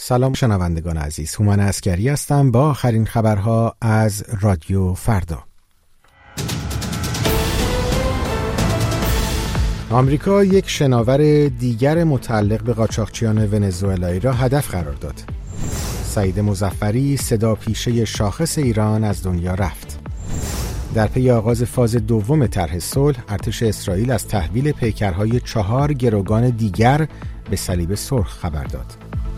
سلام شنوندگان عزیز، هومن عسگری هستم با آخرین خبرها از رادیو فردا. آمریکا یک شناور دیگر متعلق به قاچاقچیان ونزوئلایی را هدف قرار داد. سعید مظفری صدا پیشه شاخص ایران از دنیا رفت. در پی آغاز فاز دوم طرح صلح، ارتش اسرائیل از تحویل پیکرهای 4 گروگان دیگر به صلیب سرخ خبر داد.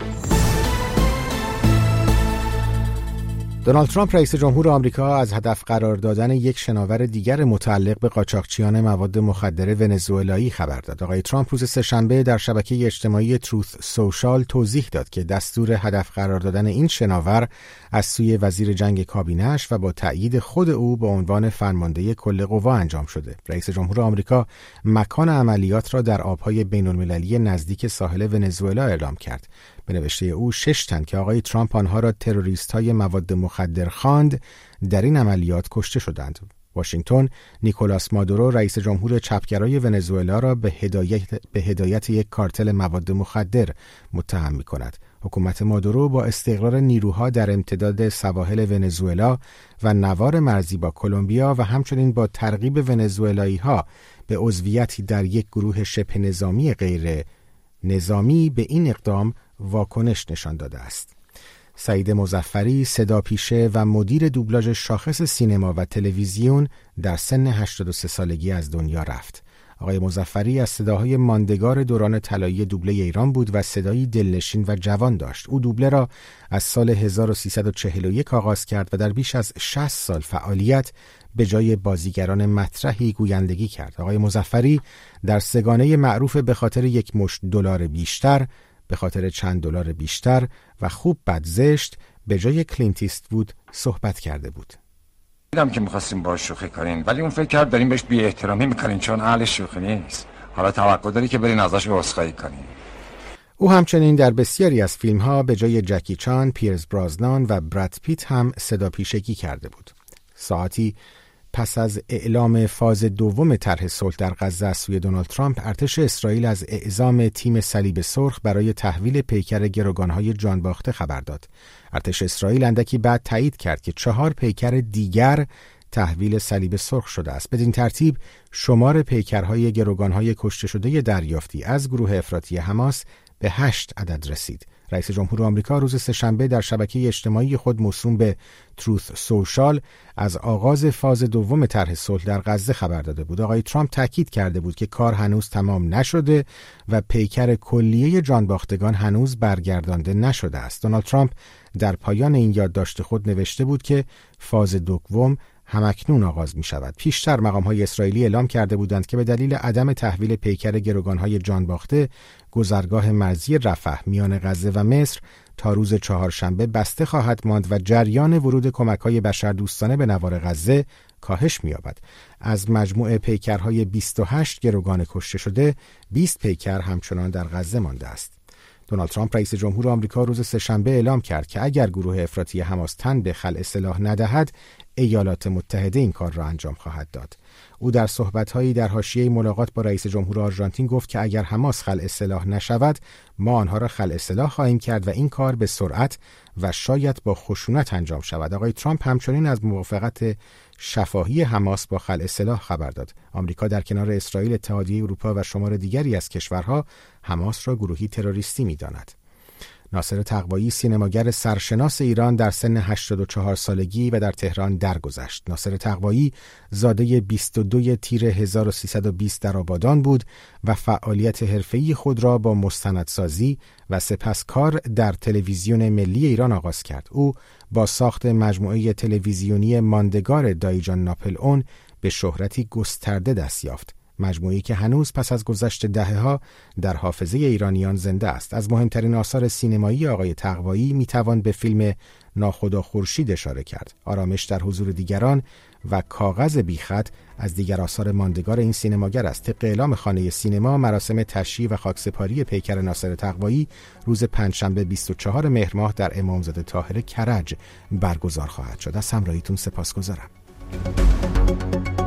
دونالد ترامپ رئیس جمهور آمریکا از هدف قرار دادن یک شناور دیگر متعلق به قاچاقچیان مواد مخدر ونزوئلایی خبر داد. آقای ترامپ روز سه‌شنبه در شبکه اجتماعی تروث سوشال توضیح داد که دستور هدف قرار دادن این شناور از سوی وزیر جنگ کابینه‌اش و با تأیید خود او به عنوان فرمانده کل قوا انجام شده. رئیس جمهور آمریکا مکان عملیات را در آبهای بین‌المللی نزدیک ساحل ونزوئلا اعلام کرد. به نوشته او 6 تن که آقای ترامپ آنها را تروریست‌های مواد مخدر خواند در این عملیات کشته شدند. واشنگتن نیکولاس مادورو رئیس جمهور چپگرای ونزوئلا را به هدایت یک کارتل مواد مخدر متهم می‌کند. حکومت مادورو با استقرار نیروها در امتداد سواحل ونزوئلا و نوار مرزی با کلمبیا و همچنین با ترغیب ونزوئلایی‌ها به عضویتی در یک گروه شبه نظامی غیر نظامی به این اقدام واکنش نشان داده است. سعید مظفری صدا پیشه و مدیر دوبلاژ شاخص سینما و تلویزیون در سن 83 سالگی از دنیا رفت. آقای مظفری از صداهای ماندگار دوران طلایی دوبله ایران بود و صدایی دلنشین و جوان داشت. او دوبله را از سال 1341 آغاز کرد و در بیش از 60 سال فعالیت به جای بازیگران مطرحی گویندگی کرد. آقای مظفری در سگانه معروف به خاطر یک مشت دلار بیشتر، به خاطر چند دلار بیشتر و خوب بد زشت به جای کلینت ایستوود صحبت کرده بود. دیدم که می‌خواستیم باهاش شوخی کنین، ولی اون فکر کرد داریم بهش بی احترامی می‌کنین چون اهل شوخی نیست. حالا توقع داری که برین ازش عذرخواهی کنین. او همچنین در بسیاری از فیلم‌ها به جای جکی چان، پیرز برازنان و براد پیت هم صدا پیشگی کرده بود. ساعتی پس از اعلام فاز دوم طرح صلح در غزه از سوی دونالد ترامپ، ارتش اسرائیل از اعزام تیم صلیب سرخ برای تحویل پیکر گروگان‌های جانباخته خبر داد. ارتش اسرائیل اندکی بعد تایید کرد که 4 پیکر دیگر تحویل صلیب سرخ شده است. بدین ترتیب شمار پیکرهای گروگان‌های کشته شده دریافتی از گروه افراطی حماس به 8 عدد رسید. رئیس جمهور آمریکا روز سه‌شنبه در شبکه اجتماعی خود موسوم به تروث سوشال از آغاز فاز دوم طرح صلح در غزه خبر داده بود. آقای ترامپ تاکید کرده بود که کار هنوز تمام نشده و پیکر کلیه جانباختگان هنوز برگردانده نشده است. دونالد ترامپ در پایان این یادداشت خود نوشته بود که فاز دوم همکنون آغاز می شود. پیشتر مقام‌های اسرائیلی اعلام کرده بودند که به دلیل عدم تحویل پیکر گروگان‌های جانباخته، گذرگاه مرزی رفح میان غزه و مصر تا روز چهارشنبه بسته خواهد ماند و جریان ورود کمک‌های بشردوستانه به نوار غزه کاهش می‌یابد. از مجموع پیکرهای 28 گروگان کشته شده، 20 پیکر همچنان در غزه مانده است. دونالد ترامپ رئیس جمهور آمریکا روز سه‌شنبه اعلام کرد که اگر گروه افراطی حماس تن به خلع سلاح ندهد، ایالات متحده این کار را انجام خواهد داد. او در صحبت‌هایی در حاشیه ملاقات با رئیس جمهور آرژانتین گفت که اگر حماس خلع سلاح نشود، ما آنها را خلع سلاح خواهیم کرد و این کار به سرعت و شاید با خشونت انجام شود. آقای ترامپ همچنین از موافقت شفاهی حماس با خلع سلاح خبر داد. آمریکا در کنار اسرائیل، اتحادیه اروپا و شمار دیگری از کشورها حماس را گروهی تروریستی می‌داند. ناصر تقوایی سینماگر سرشناس ایران در سن 84 سالگی و در تهران درگذشت. ناصر تقوایی زاده 22 تیر 1320 در آبادان بود و فعالیت حرفه‌ای خود را با مستندسازی و سپس کار در تلویزیون ملی ایران آغاز کرد. او با ساخت مجموعه تلویزیونی ماندگار دایجان ناپل اون به شهرتی گسترده دست یافت. مجموعه‌ای که هنوز پس از گذشت دهه‌ها در حافظه ایرانیان زنده است. از مهمترین آثار سینمایی آقای تقوایی میتوان به فیلم ناخدا خورشید اشاره کرد. آرامش در حضور دیگران و کاغذ بیخط از دیگر آثار ماندگار این سینماگر است. طبق اعلام خانه سینما، مراسم تشییع و خاکسپاری پیکر ناصر تقوایی روز پنجشنبه 24 مهر ماه در امامزاده طاهر کرج برگزار خواهد شد. از همراهیتون سپاسگزارم.